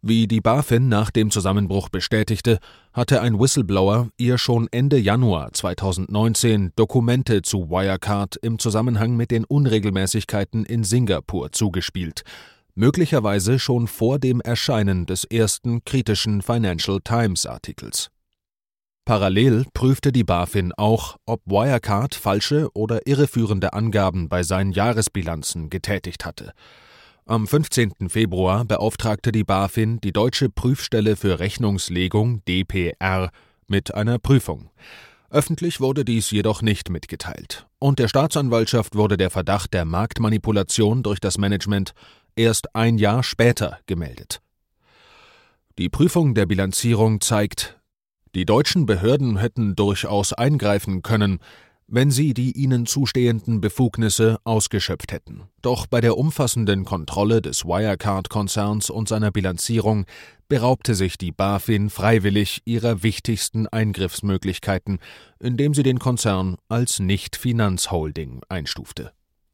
Wie die BaFin nach dem Zusammenbruch bestätigte, hatte ein Whistleblower ihr schon Ende Januar 2019 Dokumente zu Wirecard im Zusammenhang mit den Unregelmäßigkeiten in Singapur zugespielt, möglicherweise schon vor dem Erscheinen des ersten kritischen Financial Times-Artikels. Parallel prüfte die BaFin auch, ob Wirecard falsche oder irreführende Angaben bei seinen Jahresbilanzen getätigt hatte. Am 15. Februar beauftragte die BaFin die Deutsche Prüfstelle für Rechnungslegung (DPR) mit einer Prüfung. Öffentlich wurde dies jedoch nicht mitgeteilt, und der Staatsanwaltschaft wurde der Verdacht der Marktmanipulation durch das Management erst ein Jahr später gemeldet. Die Prüfung der Bilanzierung zeigt, die deutschen Behörden hätten durchaus eingreifen können, wenn sie die ihnen zustehenden Befugnisse ausgeschöpft hätten. Doch bei der umfassenden Kontrolle des Wirecard-Konzerns und seiner Bilanzierung beraubte sich die BaFin freiwillig ihrer wichtigsten Eingriffsmöglichkeiten, indem sie den Konzern als Nicht-Finanzholding einstufte.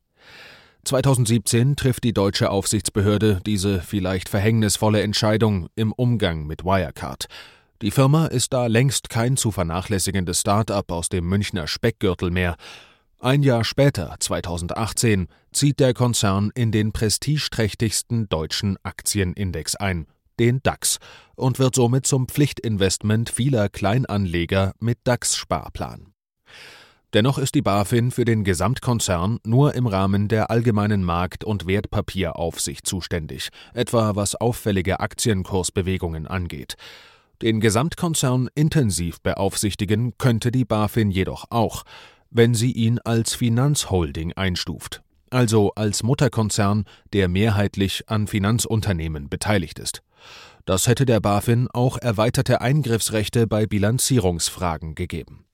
2017 trifft die deutsche Aufsichtsbehörde diese vielleicht verhängnisvolle Entscheidung im Umgang mit Wirecard. Die Firma ist da längst kein zu vernachlässigendes Start-up aus dem Münchner Speckgürtel mehr. Ein Jahr später, 2018, zieht der Konzern in den prestigeträchtigsten deutschen Aktienindex ein, den DAX, und wird somit zum Pflichtinvestment vieler Kleinanleger mit DAX-Sparplan. Dennoch ist die BaFin für den Gesamtkonzern nur im Rahmen der allgemeinen Markt- und Wertpapieraufsicht zuständig, etwa was auffällige Aktienkursbewegungen angeht. Den Gesamtkonzern intensiv beaufsichtigen könnte die BaFin jedoch auch, wenn sie ihn als Finanzholding einstuft, also als Mutterkonzern, der mehrheitlich an Finanzunternehmen beteiligt ist. Das hätte der BaFin auch erweiterte Eingriffsrechte bei Bilanzierungsfragen gegeben.